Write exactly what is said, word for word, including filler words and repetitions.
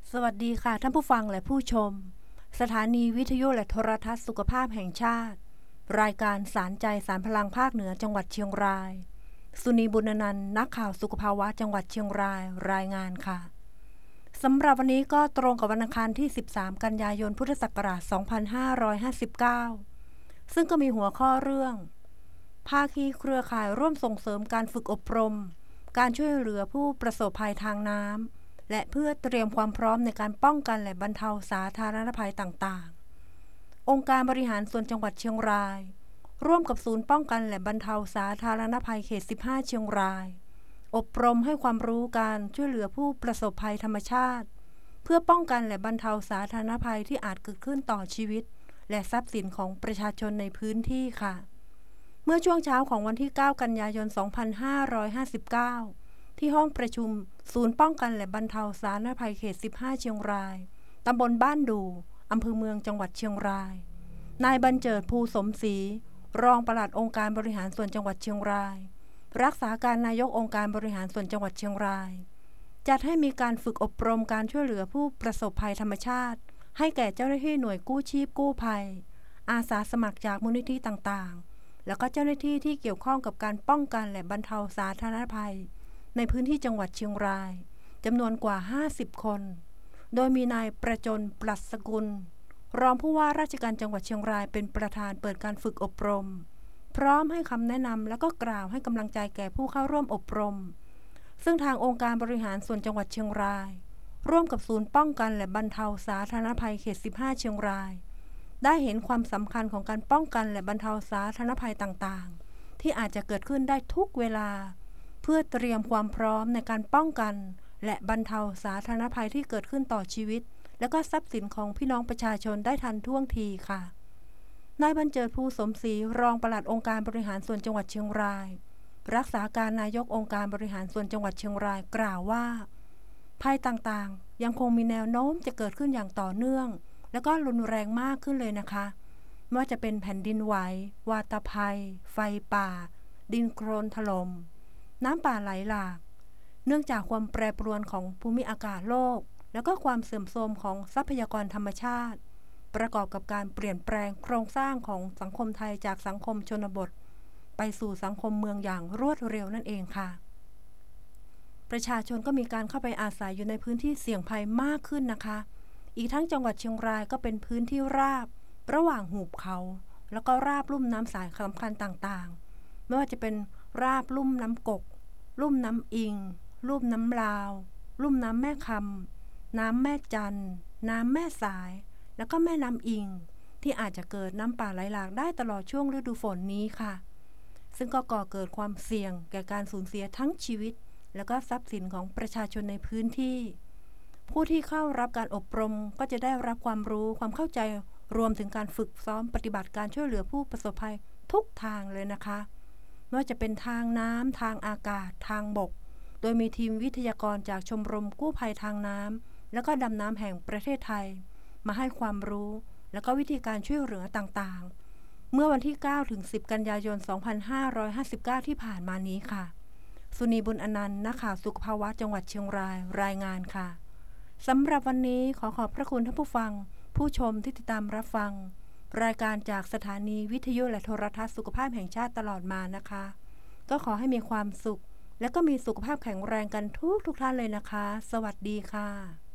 สวัสดีค่ะท่านผู้ฟังและผู้ชมสถานีวิทยุและโทรทัศน์สุขภาพแห่งชาติรายการสารใจสารพลังภาคเหนือจังหวัดเชียงรายสุนีบุญนันท์นักข่าวสุขภาวะจังหวัดเชียงรายรายงานค่ะสำหรับวันนี้ก็ตรงกับวันอังคารที่สิบสามกันยายนพุทธศักราชสองพันห้าร้อยห้าสิบเก้าซึ่งก็มีหัวข้อเรื่องภาคีเครือข่ายร่วมส่งเสริมการฝึกอบรมการช่วยเหลือผู้ประสบภัยทางน้ำและเพื่อเตรียมความพร้อมในการป้องกันและบรรเทาสาธารณภัยต่างๆองค์การบริหารส่วนจังหวัดเชียงรายร่วมกับศูนย์ป้องกันและบรรเทาสาธารณภัยเขตสิบห้าเชียงรายอบรมให้ความรู้การช่วยเหลือผู้ประสบภัยธรรมชาติเพื่อป้องกันและบรรเทาสาธารณภัยที่อาจเกิดขึ้นต่อชีวิตและทรัพย์สินของประชาชนในพื้นที่ค่ะเมื่อช่วงเช้าของวันที่เก้ากันยายนสองพันห้าร้อยห้าสิบเก้าที่ห้องประชุมศูนย์ป้องกันและบรรเทาสาธารณภัยเขตสิบห้าเชียงรายตำบลบ้านดูอำเภอเมืองจังหวัดเชียงรายนายบรรเจิดภูสมศรีรองปลัดองค์การบริหารส่วนจังหวัดเชียงรายรักษาการนายกองค์การบริหารส่วนจังหวัดเชียงรายจัดให้มีการฝึกอบรมการช่วยเหลือผู้ประสบภัยธรรมชาติให้แก่เจ้าหน้าที่หน่วยกู้ชีพกู้ภัยอาสาสมัครจากมูลนิธิต่างๆแล้วก็เจ้าหน้าที่ที่เกี่ยวข้องกับการป้องกันและบรรเทาสาธารณภัยในพื้นที่จังหวัดเชียงรายจำนวนกว่าห้าสิบคนโดยมีนายประจนปลัดสกุลรองผู้ว่าราชการจังหวัดเชียงรายเป็นประธานเปิดการฝึกอบรมพร้อมให้คำแนะนำและก็กล่าวให้กำลังใจแก่ผู้เข้าร่วมอบรมซึ่งทางองค์การบริหารส่วนจังหวัดเชียงรายร่วมกับศูนย์ป้องกันและบรรเทาสาธารณภัยเขตสิบห้าเชียงรายได้เห็นความสำคัญของการป้องกันและบรรเทาสาธารณภัยต่างๆที่อาจจะเกิดขึ้นได้ทุกเวลาเพื่อเตรียมความพร้อมในการป้องกันและบรรเทาสาธารณภัยที่เกิดขึ้นต่อชีวิตและก็ทรัพย์สินของพี่น้องประชาชนได้ทันท่วงทีค่ะนายบรรเจิดภูสมศรีรองปลัดองค์การบริหารส่วนจังหวัดเชียงรายรักษาการนายกองค์การบริหารส่วนจังหวัดเชียงรายกล่าวว่าภัยต่างๆยังคงมีแนวโน้มจะเกิดขึ้นอย่างต่อเนื่องและก็รุนแรงมากขึ้นเลยนะคะไม่ว่าจะเป็นแผ่นดินไหววาตภัยไฟป่าดินโคลนถล่มน้ำป่าไหลหลากเนื่องจากความแปรปรวนของภูมิอากาศโลกแล้วก็ความเสื่อมโทรมของทรัพยากรธรรมชาติประกอบกับการเปลี่ยนแปลงโครงสร้างของสังคมไทยจากสังคมชนบทไปสู่สังคมเมืองอย่างรวดเร็วนั่นเองค่ะประชาชนก็มีการเข้าไปอาศัยอยู่ในพื้นที่เสี่ยงภัยมากขึ้นนะคะอีกทั้งจังหวัดเชียงรายก็เป็นพื้นที่ราบระหว่างหุบเขาแล้วก็ราบลุ่มน้ำสายสำคัญต่างๆไม่ว่าจะเป็นราบลุ่มน้ำกกลุ่มน้ำอิงลุ่มน้ำลาวลุ่มน้ำแม่คำน้ำแม่จันน้ำแม่สายแล้วก็แม่น้ำอิงที่อาจจะเกิดน้ำป่าไหลหลากได้ตลอดช่วงฤดูฝนนี้ค่ะซึ่งก็ก่อเกิดความเสี่ยงแก่การสูญเสียทั้งชีวิตแล้วก็ทรัพย์สินของประชาชนในพื้นที่ผู้ที่เข้ารับการอบรมก็จะได้รับความรู้ความเข้าใจรวมถึงการฝึกซ้อมปฏิบัติการช่วยเหลือผู้ประสบภัยทุกทางเลยนะคะไม่ว่าจะเป็นทางน้ำทางอากาศทางบกโดยมีทีมวิทยากรจากชมรมกู้ภัยทางน้ำและก็ดำน้ำแห่งประเทศไทยมาให้ความรู้และก็วิธีการช่วยเหลือต่างๆเมื่อวันที่เก้าถึงสิบกันยายนสองพันห้าร้อยห้าสิบเก้าที่ผ่านมานี้ค่ะสุนีบุญอนันต์นักข่าวสุขภาวะจังหวัดเชียงรายรายงานค่ะสำหรับวันนี้ขอขอบพระคุณท่านผู้ฟังผู้ชมที่ติดตามรับฟังรายการจากสถานีวิทยุและโทรทัศน์สุขภาพแห่งชาติตลอดมานะคะก็ขอให้มีความสุขและก็มีสุขภาพแข็งแรงกันทุกทุกท่านเลยนะคะสวัสดีค่ะ